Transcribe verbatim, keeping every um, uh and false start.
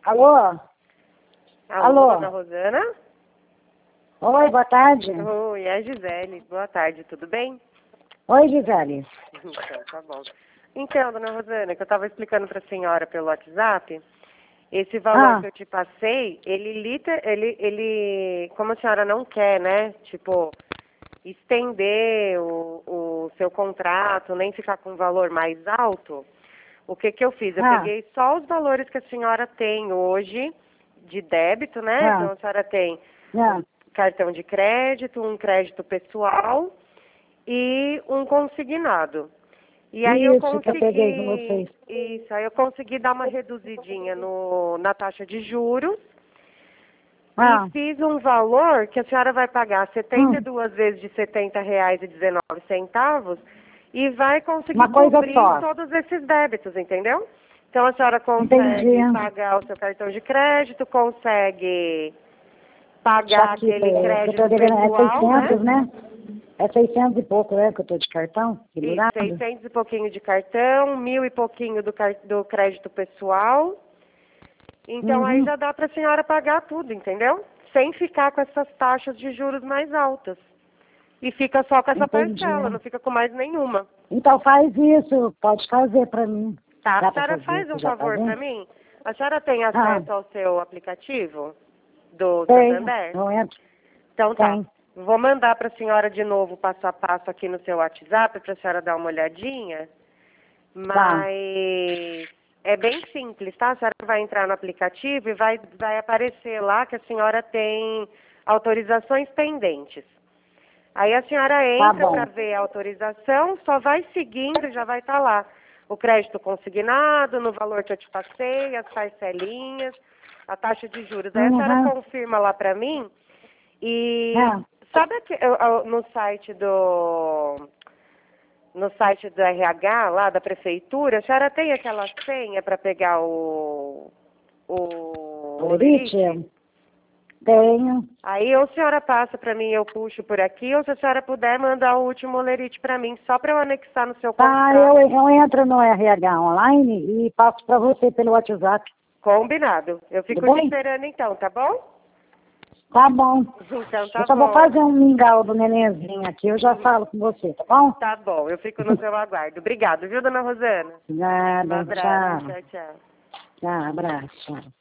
Alô? Alô, Alô? dona Rosana? Oi, boa tarde. Oi, é a Gisele. Boa tarde, tudo bem? Oi, Gisele. Então, tá bom. Então, dona Rosana, que eu estava explicando para a senhora pelo WhatsApp, esse valor Ah. que eu te passei, ele, liter, ele, ele, como a senhora não quer, né, tipo, estender o, o seu contrato, nem ficar com um valor mais alto, o que que eu fiz? Eu Ah. peguei só os valores que a senhora tem hoje de débito, né? Ah. Então, a senhora tem Ah. um cartão de crédito, um crédito pessoal e um consignado. E aí eu Isso que eu peguei com consegui, vocês. isso, aí eu consegui dar uma reduzidinha no, na taxa de juros Ah. e fiz um valor que a senhora vai pagar setenta e Hum. duas vezes de setenta reais e dezenove centavos e vai conseguir Uma coisa cobrir só. todos esses débitos, entendeu? Então a senhora Entendi. consegue pagar o seu cartão de crédito, consegue pagar Aqui, aquele que eu crédito tô devendo, é pessoal, né? seiscentos, né? É seiscentos e pouco, né, que eu tô de cartão, Isso, pendurado. seiscentos e pouquinho de cartão, mil e pouquinho do, car- do crédito pessoal. Então aí Uhum. já dá para a senhora pagar tudo, entendeu? Sem ficar com essas taxas de juros mais altas. E fica só com essa Entendi. parcela, não fica com mais nenhuma. Então faz isso, pode fazer pra mim. Tá, Dá a pra senhora fazer, faz você um já favor fazendo? para mim? A senhora tem Ah, acesso ao seu aplicativo do tenho. Santander? Não entro. Então tá. Tem. Vou mandar para a senhora de novo passo a passo aqui no seu WhatsApp para a senhora dar uma olhadinha. Mas é bem simples, tá? A senhora vai entrar no aplicativo e vai, vai aparecer lá que a senhora tem autorizações pendentes. Aí a senhora Tá entra bom. para ver a autorização, só vai seguindo e já vai estar lá. O crédito consignado, no valor que eu te passei, as parcelinhas, a taxa de juros. Aí a senhora Uhum. confirma lá para mim e Ah. sabe aqui, eu- eu- no site do no site do R H lá da prefeitura, a senhora tem aquela senha para pegar o o Olerite? olerite? Tenho. Aí ou a senhora passa para mim, eu puxo por aqui, ou se a senhora puder mandar o último olerite para mim, só para eu anexar no seu Tá, contrato. eu, eu entro no R H online e passo pra você pelo WhatsApp. Combinado. Eu fico Tudo te bem? esperando então, tá bom? Tá bom. Então tá Eu só vou bom. fazer um mingau do nenenzinho aqui, eu já falo com você, tá bom? Tá bom, eu fico no seu aguardo. Obrigado, viu, dona Rosana? Um Nada, abraço. tchau. Tchau, tchau. Tchau, abraço. Tchau.